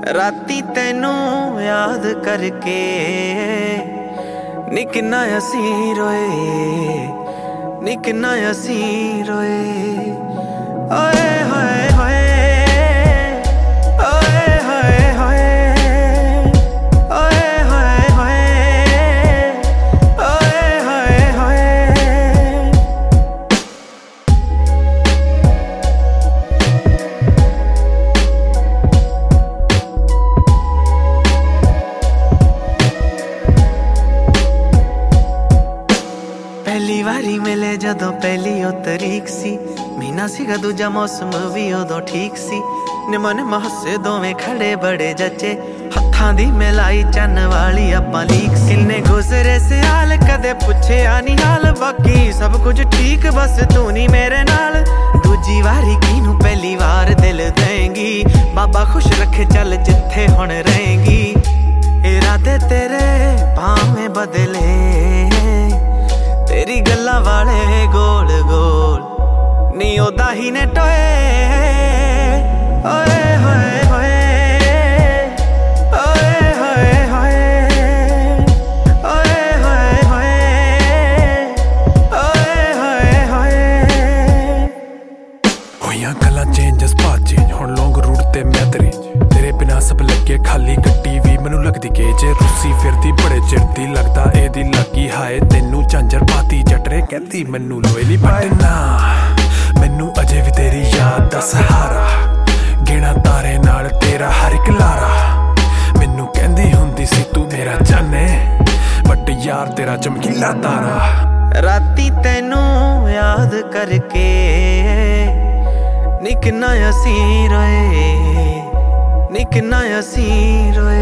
राती तैनू याद करके नी किन्ना असीं रोए, नी किन्ना असीं रोए। ओए होए होए, ओए होए होए, ओए होए होए, ओए होए होए। पहली वारी मिले जदों पहली ओ तरीक सी, महीना सीगा दूजा मौसम भी उदों ठीक सी। निमा निमा हसे दोवें खड़े बड़े जचे, हत्थां दी मिलाई चन वाली आपां लीक सी। किन्ने गुजरे सियाल कदे पुछया नी हाल, बाकी सब कुछ ठीक बस तू नी मेरे नाल। दूजी वारी किनू पहली वार दिल देंगी, बाबा खुश रखे चल जिथे हुण रहेंगी। इरादे तेरे भावें बदले, तेरी गल्लां वाले गोल गोल नी ओदा ही ने टोए। ओए होए होए, ओए होए होए, ओए होए होए, ओए होए होए। होइयां गल्लां चेंज जज्बात चेंज, हुण लॉन्ग रूट ते मैं तेरे बिना सब लगे खाली। गड्डी भी मैनू लगदी गेज, रुस्सी फिरदी बड़े चिर दी, लगदा एदी लागी हाए तैनू झांझर पाती। जटरे कहंदी मैनू लोएली पटना, मैनू अजे भी तेरी याद दा सहारा। गिना तारे नाल तेरा हर एक लारा, मैनू कहंदी हुंदी सी तू मेरा जाने, बट यार तेरा चमकीला तारा। राती तैनू याद करके नी किन्ना असीं रोए, नी किन्ना असीं रोए।